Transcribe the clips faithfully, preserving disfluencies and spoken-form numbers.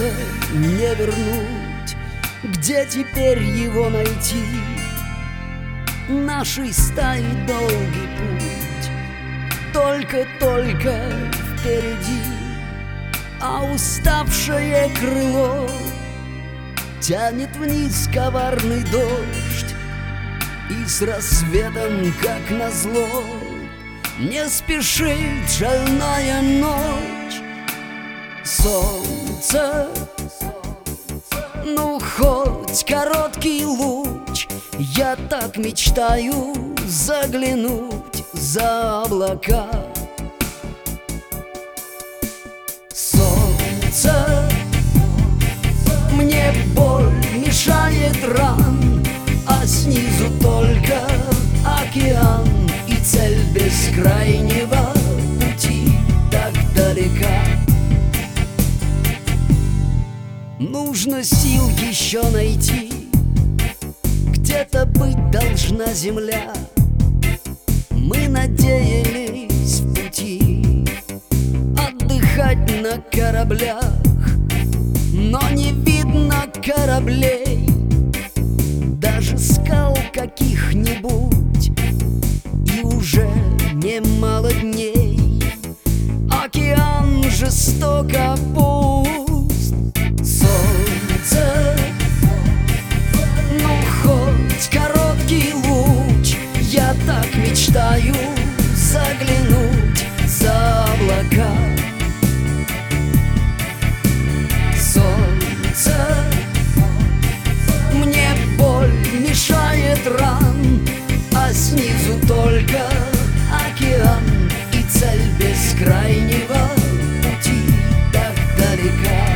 это не вернуть. Где теперь его найти? Нашей стаи долгий путь только-только впереди, а уставшее крыло тянет вниз коварный дождь. И с рассветом, как назло, не спешит шальная ночь. Солнце, ну хоть короткий луч, я так мечтаю заглянуть за облака. Солнце, мне боль мешает ран, а снизу только океан, и цель бескрайнего пути так далека. Нужно сил еще найти, где-то быть должна земля. Мы надеялись в пути отдыхать на кораблях, но не видно кораблей, даже скал каких-нибудь, и уже немало дней океан жестоко пуст. Солнце, ну хоть короткий луч, я так мечтаю заглянуть за облака. Солнце, мне боль мешает ран, а снизу только океан, и цель бескрайнего пути так далека.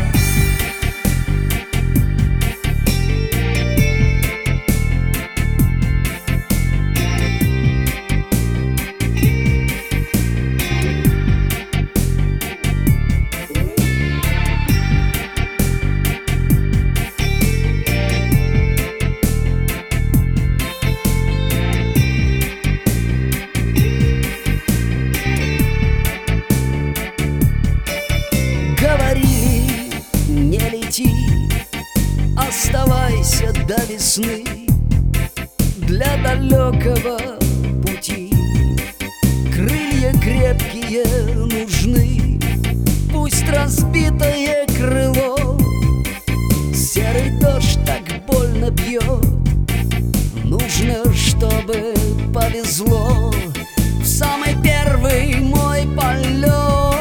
Говорили, не лети, оставайся до весны. Для далекого пути крылья крепкие нужны. Пусть разбитое крыло серый дождь так больно бьет, нужно, чтобы повезло в самый первый мой полет.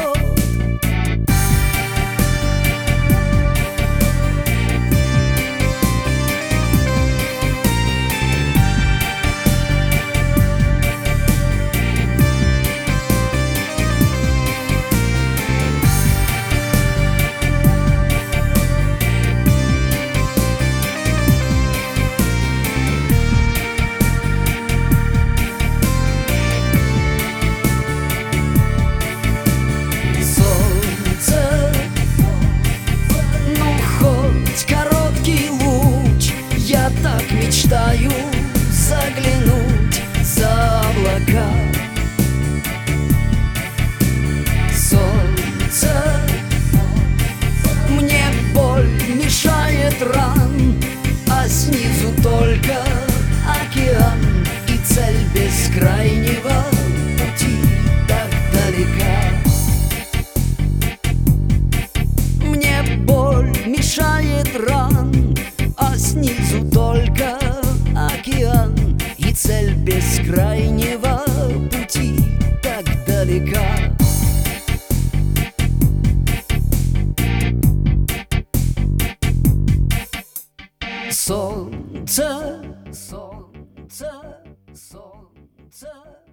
Мечтаю заглянуть за облака. Солнце, мне боль мешает ран, а снизу только океан, и цель бескрайнего пути так далека. Мне боль мешает ран, а снизу только океан, и цель бескрайнего пути так далека. Солнце, солнце, солнце.